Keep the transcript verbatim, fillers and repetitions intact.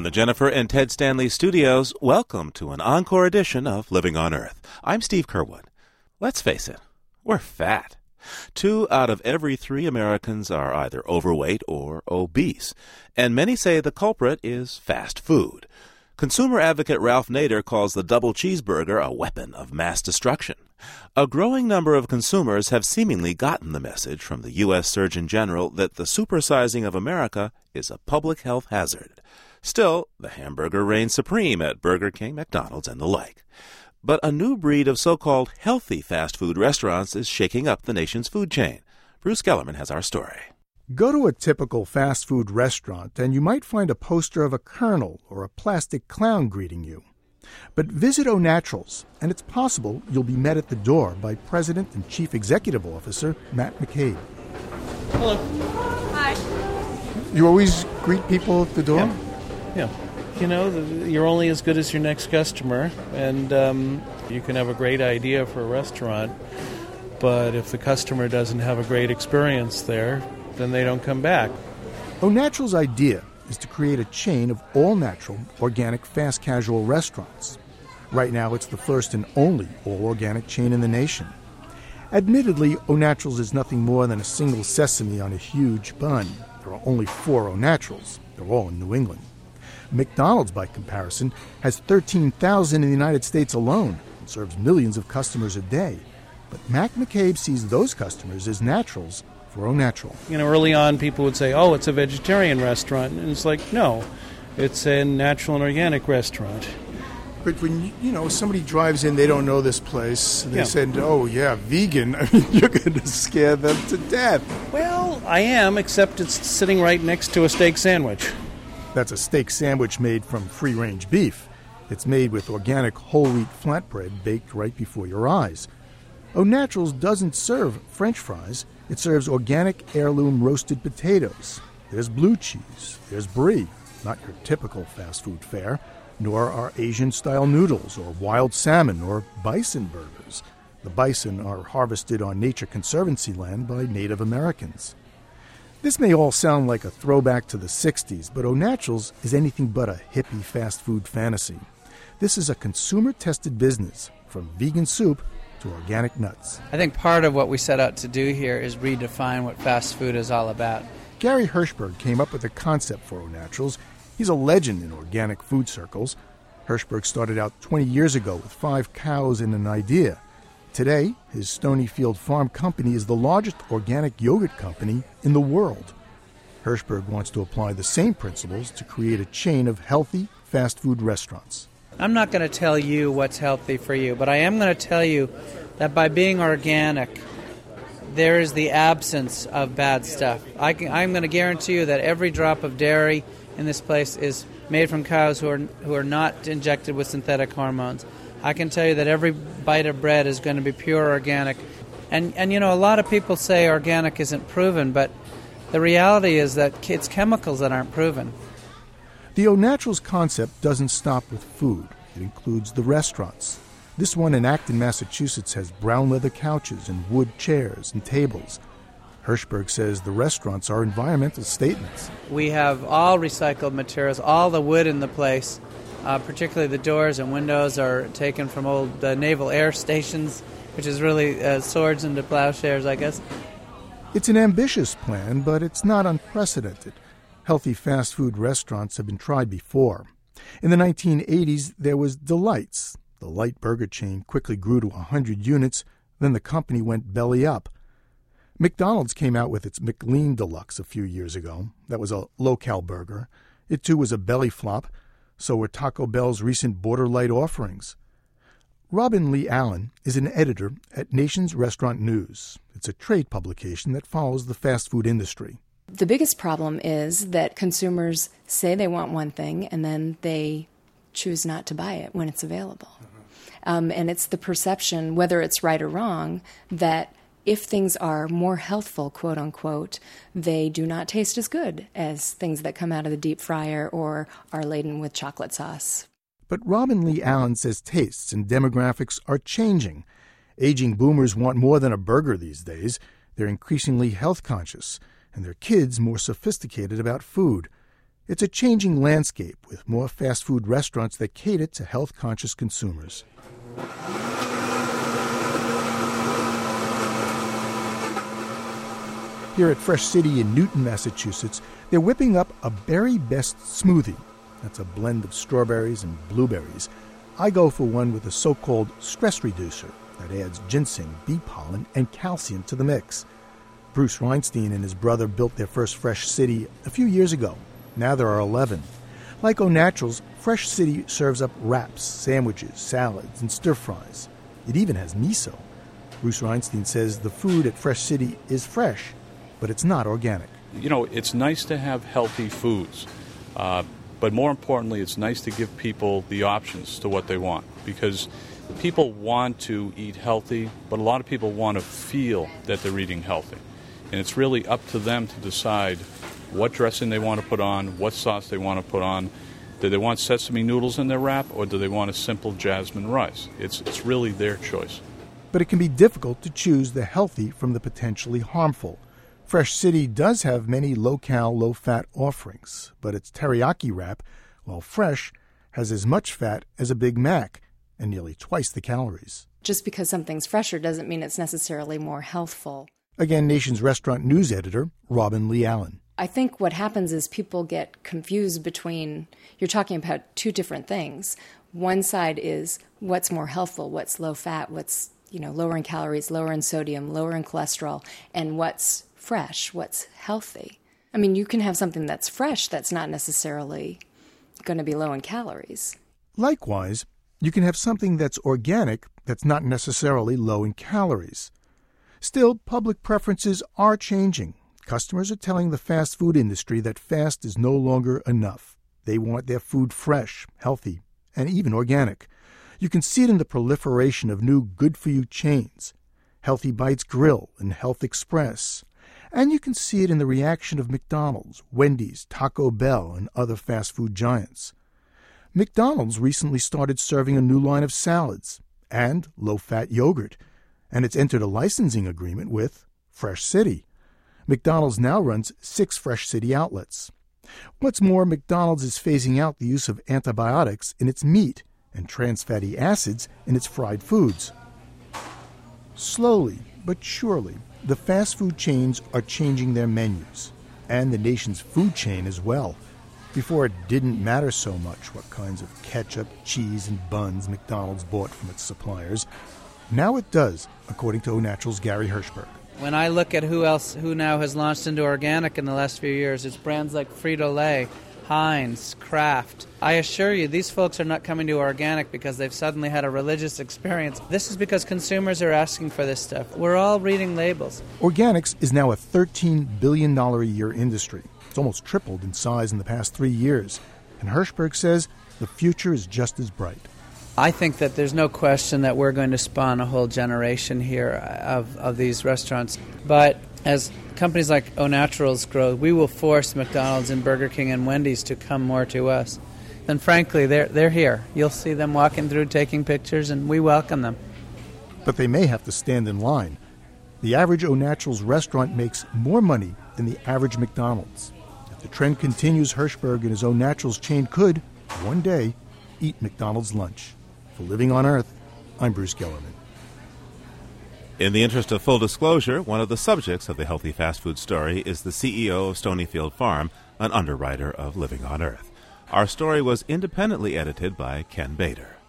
From the Jennifer and Ted Stanley studios, welcome to an encore edition of Living on Earth. I'm Steve Curwood. Let's face it, we're fat. Two out of every three Americans are either overweight or obese, and many say the culprit is fast food. Consumer advocate Ralph Nader calls the double cheeseburger a weapon of mass destruction. A growing number of consumers have seemingly gotten the message from the U S Surgeon General that the supersizing of America is a public health hazard. Still, the hamburger reigns supreme at Burger King, McDonald's, and the like. But a new breed of so-called healthy fast food restaurants is shaking up the nation's food chain. Bruce Gellerman has our story. Go to a typical fast food restaurant and you might find a poster of a colonel or a plastic clown greeting you. But visit Au Naturals, and it's possible you'll be met at the door by President and Chief Executive Officer Matt McCabe. Hello. Hi. You always greet people at the door? Yeah. yeah. You know, you're only as good as your next customer, and um, you can have a great idea for a restaurant, but if the customer doesn't have a great experience there, then they don't come back. Au Naturals' idea is to create a chain of all-natural, organic, fast-casual restaurants. Right now, it's the first and only all-organic chain in the nation. Admittedly, Au Naturals is nothing more than a single sesame on a huge bun. There are only four Au Naturals. They're all in New England. McDonald's, by comparison, has thirteen thousand in the United States alone and serves millions of customers a day. But Matt McCabe sees those customers as naturals for Au Natural. You know, early on, people would say, oh, it's a vegetarian restaurant. And it's like, no, it's a natural and organic restaurant. But when, you know, somebody drives in, they don't know this place, they yeah. said, oh, yeah, vegan, I mean, you're going to scare them to death. Well, I am, except it's sitting right next to a steak sandwich. That's a steak sandwich made from free-range beef. It's made with organic whole-wheat flatbread baked right before your eyes. Au Naturals doesn't serve French fries. It serves organic heirloom roasted potatoes. There's blue cheese. There's brie, not your typical fast food fare, nor are Asian-style noodles or wild salmon or bison burgers. The bison are harvested on Nature Conservancy land by Native Americans. This may all sound like a throwback to the sixties, but Au Naturals is anything but a hippie fast food fantasy. This is a consumer-tested business, from vegan soup to organic nuts. I think part of what we set out to do here is redefine what fast food is all about. Gary Hirshberg came up with the concept for Au Naturals. He's a legend in organic food circles. Hirshberg started out twenty years ago with five cows and an idea. Today, his Stonyfield Farm company is the largest organic yogurt company in the world. Hirshberg wants to apply the same principles to create a chain of healthy fast food restaurants. I'm not going to tell you what's healthy for you, but I am going to tell you that by being organic, there is the absence of bad stuff. I can, I'm going to guarantee you that every drop of dairy in this place is made from cows who are who are not injected with synthetic hormones. I can tell you that every bite of bread is going to be pure organic. And, and you know, a lot of people say organic isn't proven, but the reality is that it's chemicals that aren't proven. The Au Naturals concept doesn't stop with food. It includes the restaurants. This one in Acton, Massachusetts has brown leather couches and wood chairs and tables. Hirshberg says the restaurants are environmental statements. We have all recycled materials, all the wood in the place, uh, particularly the doors and windows are taken from old uh, naval air stations, which is really uh, swords into plowshares, I guess. It's an ambitious plan, but it's not unprecedented. Healthy fast food restaurants have been tried before. In the nineteen eighties, there was Delight's. The light burger chain quickly grew to one hundred units, then the company went belly up. McDonald's came out with its McLean Deluxe a few years ago. That was a low-cal burger. It, too, was a belly flop. So were Taco Bell's recent Border Light offerings. Robin Lee Allen is an editor at Nation's Restaurant News. It's a trade publication that follows the fast food industry. The biggest problem is that consumers say they want one thing and then they choose not to buy it when it's available. Um, and it's the perception, whether it's right or wrong, that if things are more healthful, quote unquote, they do not taste as good as things that come out of the deep fryer or are laden with chocolate sauce. But Robin Lee Allen says tastes and demographics are changing. Aging boomers want more than a burger these days. They're increasingly health conscious, and their kids more sophisticated about food. It's a changing landscape with more fast food restaurants that cater to health-conscious consumers. Here at Fresh City in Newton, Massachusetts, they're whipping up a Berry Best smoothie. That's a blend of strawberries and blueberries. I go for one with a so-called stress reducer that adds ginseng, bee pollen, and calcium to the mix. Bruce Reinstein and his brother built their first Fresh City a few years ago. Now there are eleven. Like Au Naturals, Fresh City serves up wraps, sandwiches, salads, and stir-fries. It even has miso. Bruce Reinstein says the food at Fresh City is fresh, but it's not organic. You know, it's nice to have healthy foods, uh, but more importantly, it's nice to give people the options to what they want, because people want to eat healthy, but a lot of people want to feel that they're eating healthy. And it's really up to them to decide what dressing they want to put on, what sauce they want to put on. Do they want sesame noodles in their wrap, or do they want a simple jasmine rice? It's, it's really their choice. But it can be difficult to choose the healthy from the potentially harmful. Fresh City does have many low-cal, low-fat offerings, but its teriyaki wrap, while fresh, has as much fat as a Big Mac and nearly twice the calories. Just because something's fresher doesn't mean it's necessarily more healthful. Again, Nation's restaurant news editor, Robin Lee Allen. I think what happens is people get confused between, you're talking about two different things. One side is what's more healthful, what's low fat, what's, you know, lower in calories, lower in sodium, lower in cholesterol, and what's fresh, what's healthy. I mean, you can have something that's fresh that's not necessarily going to be low in calories. Likewise, you can have something that's organic that's not necessarily low in calories. Still, public preferences are changing. Customers are telling the fast food industry that fast is no longer enough. They want their food fresh, healthy, and even organic. You can see it in the proliferation of new good-for-you chains, Healthy Bites Grill and Health Express. And you can see it in the reaction of McDonald's, Wendy's, Taco Bell, and other fast food giants. McDonald's recently started serving a new line of salads and low-fat yogurt, and it's entered a licensing agreement with Fresh City. McDonald's now runs six Fresh City outlets. What's more, McDonald's is phasing out the use of antibiotics in its meat and trans fatty acids in its fried foods. Slowly but surely, the fast food chains are changing their menus, and the nation's food chain as well. Before, it didn't matter so much what kinds of ketchup, cheese, and buns McDonald's bought from its suppliers. Now it does, according to Au Naturals' Gary Hirschberg. When I look at who else, who now has launched into organic in the last few years, it's brands like Frito-Lay, Heinz, Kraft. I assure you, these folks are not coming to organic because they've suddenly had a religious experience. This is because consumers are asking for this stuff. We're all reading labels. Organics is now a thirteen billion dollars a year industry. It's almost tripled in size in the past three years. And Hirschberg says the future is just as bright. I think that there's no question that we're going to spawn a whole generation here of, of these restaurants. But as companies like Au Naturals grow, we will force McDonald's and Burger King and Wendy's to come more to us. And frankly, they're, they're here. You'll see them walking through, taking pictures, and we welcome them. But they may have to stand in line. The average Au Naturals restaurant makes more money than the average McDonald's. If the trend continues, Hirschberg and his Au Naturals chain could, one day, eat McDonald's lunch. For Living on Earth, I'm Bruce Gellerman. In the interest of full disclosure, one of the subjects of the Healthy Fast Food Story is the C E O of Stonyfield Farm, an underwriter of Living on Earth. Our story was independently edited by Ken Bader.